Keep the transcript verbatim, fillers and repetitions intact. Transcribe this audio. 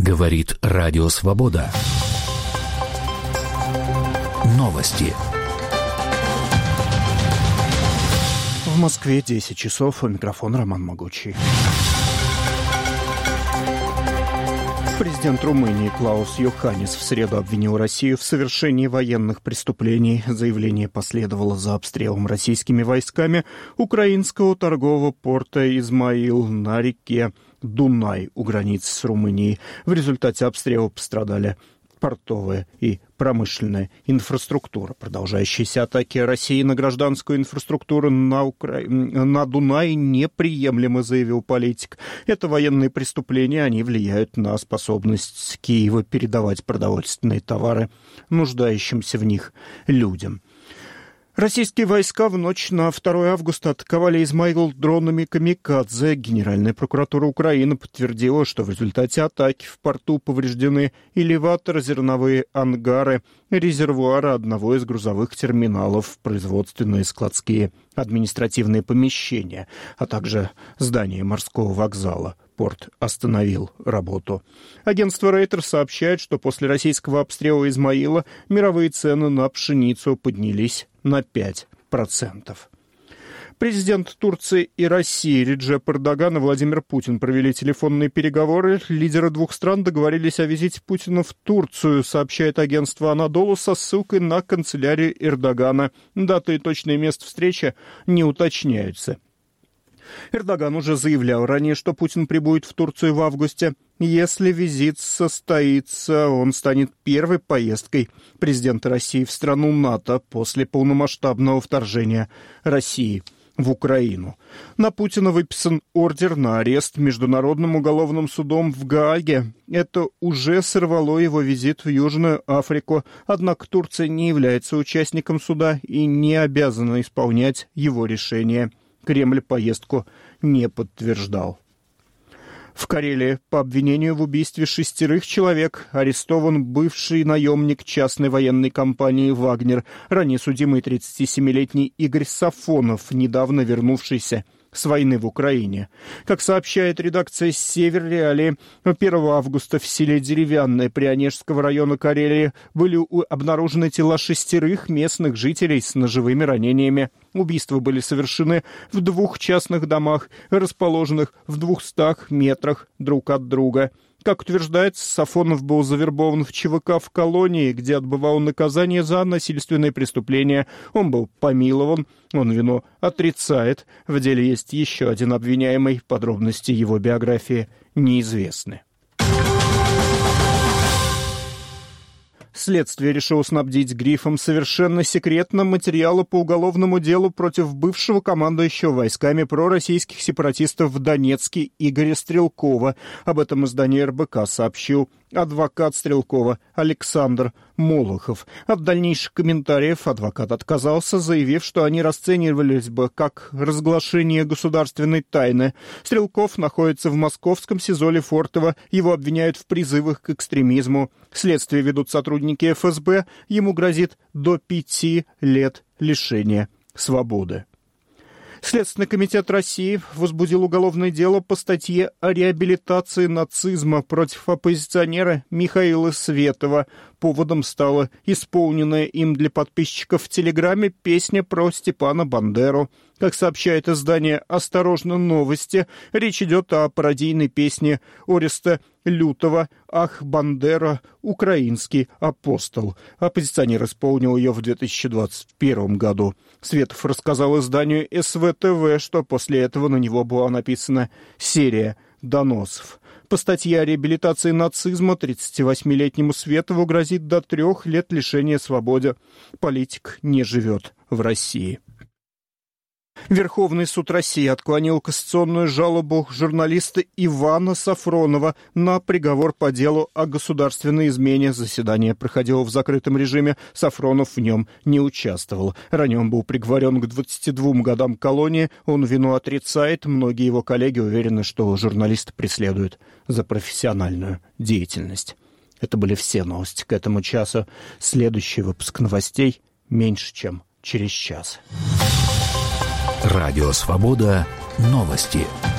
Говорит Радио Свобода. Новости. В Москве десять часов. У микрофона Роман Могучий. Президент Румынии Клаус Йоханнис в среду обвинил Россию в совершении военных преступлений. Заявление последовало за обстрелом российскими войсками украинского торгового порта «Измаил» на реке Дунай у границы с Румынией. В результате обстрела пострадали портовая и промышленная инфраструктура. Продолжающиеся атаки России на гражданскую инфраструктуру на, Укра... на Дунае неприемлемы, заявил политик. Это военные преступления, они влияют на способность Киева передавать продовольственные товары нуждающимся в них людям. Российские войска в ночь на второе августа атаковали Измаил дронами «Камикадзе». Генеральная прокуратура Украины подтвердила, что в результате атаки в порту повреждены элеватор, зерновые ангары, резервуары одного из грузовых терминалов, производственные, складские, административные помещения, а также здание морского вокзала. Порт остановил работу. Агентство Рейтер сообщает, что после российского обстрела Измаила мировые цены на пшеницу поднялись на пять процентов. Президент Турции и России Реджеп Эрдоган и Владимир Путин провели телефонные переговоры. Лидеры двух стран договорились о визите Путина в Турцию, сообщает агентство Анадолу со ссылкой на канцелярию Эрдогана. Дата и точное место встречи не уточняются. Эрдоган уже заявлял ранее, что Путин прибудет в Турцию в августе. Если визит состоится, он станет первой поездкой президента России в страну НАТО после полномасштабного вторжения России в Украину. На Путина выписан ордер на арест Международным уголовным судом в Гааге. Это уже сорвало его визит в Южную Африку, однако Турция не является участником суда и не обязана исполнять его решение. Кремль поездку не подтверждал. В Карелии по обвинению в убийстве шестерых человек арестован бывший наемник частной военной компании «Вагнер», ранее судимый тридцатисемилетний Игорь Сафонов, недавно вернувшийся с войны в Украине. Как сообщает редакция «Север Реалии», первого августа в селе Деревянное Прионежского района Карелии были обнаружены тела шестерых местных жителей с ножевыми ранениями. Убийства были совершены в двух частных домах, расположенных в двухстах метрах друг от друга. Как утверждается, Сафонов был завербован в ЧВК в колонии, где отбывал наказание за насильственные преступления. Он был помилован, он вину отрицает. В деле есть еще один обвиняемый, подробности его биографии неизвестны. Следствие решило снабдить грифом «Совершенно секретно» материалы по уголовному делу против бывшего командующего войсками пророссийских сепаратистов в Донецке Игоря Стрелкова. Об этом издание эр бэ ка сообщил адвокат Стрелкова Александр Молохов. От дальнейших комментариев адвокат отказался, заявив, что они расценивались бы как разглашение государственной тайны. Стрелков находится в московском СИЗО Лефортово. Его обвиняют в призывах к экстремизму. Следствие ведут сотрудники эф эс бэ. Ему грозит до пяти лет лишения свободы. Следственный комитет России возбудил уголовное дело по статье о реабилитации нацизма против оппозиционера Михаила Светова. Поводом стала исполненная им для подписчиков в Телеграме песня про Степана Бандеру. Как сообщает издание «Осторожно, новости», речь идет о пародийной песне Ореста Лютова «Ах, Бандера, украинский апостол». Оппозиционер исполнил ее в две тысячи двадцать первом году. Светов рассказал изданию эс вэ тэ вэ, что после этого на него была написана серия доносов. По статье о реабилитации нацизма тридцативосьмилетнему Светову грозит до трех лет лишения свободы. Политик не живет в России. Верховный суд России отклонил кассационную жалобу журналиста Ивана Сафронова на приговор по делу о государственной измене. Заседание проходило в закрытом режиме. Сафронов в нем не участвовал. Ранее он был приговорен к двадцати двум годам колонии. Он вину отрицает. Многие его коллеги уверены, что журналиста преследуют за профессиональную деятельность. Это были все новости к этому часу. Следующий выпуск новостей меньше, чем через час. Радио Свобода. Новости.